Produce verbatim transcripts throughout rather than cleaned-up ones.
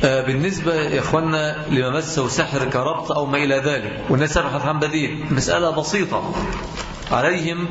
بالنسبة يا إخوانا لما مسه سحر كربط أو ما إلى ذلك والناس تبحث عن بديل، مسألة بسيطة عليهم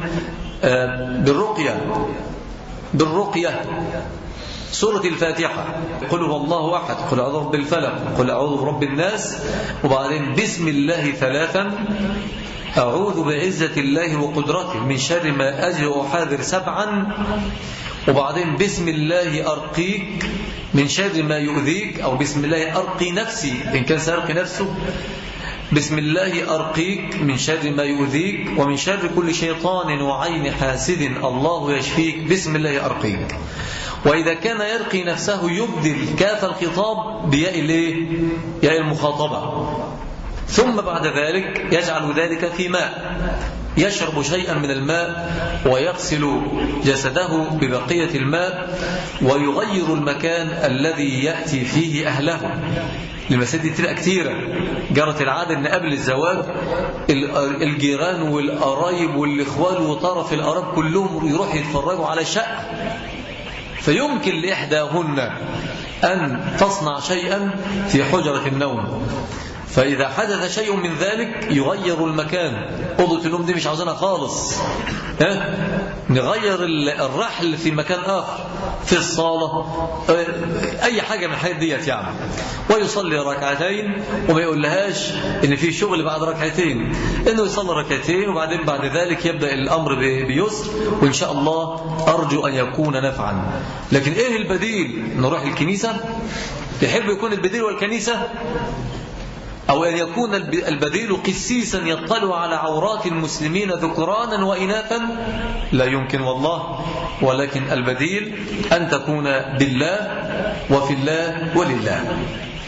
بالرقية بالرقية سورة الفاتحة، قل هو الله أحد، قل أعوذ برب الفلق، قل أعوذ برب الناس، وبعدين بسم الله ثلاثا، أعوذ بعزة الله وقدرته من شر ما أجد وأحاذر سبعا، وبعدين بسم الله أرقيك من شر ما يؤذيك، أو بسم الله أرقي نفسي إن كان سيرقي نفسه، بسم الله أرقيك من شر ما يؤذيك ومن شر كل شيطان وعين حاسد الله يشفيك، بسم الله أرقيك. وإذا كان يرقي نفسه يبدل كاف الخطاب بياء الايه؟ ياء المخاطبة، ثم بعد ذلك يجعل ذلك في ماء، يشرب شيئا من الماء ويغسل جسده ببقية الماء ويغير المكان الذي يأتي فيه أهله. المساجد تبقى كتيرة، جرت العادة أن قبل الزواج الجيران والقرايب والإخوال وطرف القراب كلهم يروح يتفرجوا على شقة، فيمكن لإحداهن أن تصنع شيئا في حجرة النوم، فإذا حدث شيء من ذلك يغير المكان، أوضة النوم دي مش عاوزينها خالص، ها؟ نغير الرحل في مكان آخر، في الصالة، أي حاجة من الحاجات ديت يعني، ويصلي ركعتين وما يقول لهاش إن في شغل بعد ركعتين، إنه يصلي ركعتين وبعدين بعد ذلك يبدأ الأمر بيسر، وإن شاء الله أرجو أن يكون نفعا. لكن إيه البديل؟ نروح الكنيسة؟ يحب يكون البديل والكنيسة؟ أو أن يكون البديل قسيسا يطلع على عورات المسلمين ذكرانا وإناثا؟ لا يمكن والله. ولكن البديل أن تكون بالله وفي الله ولله.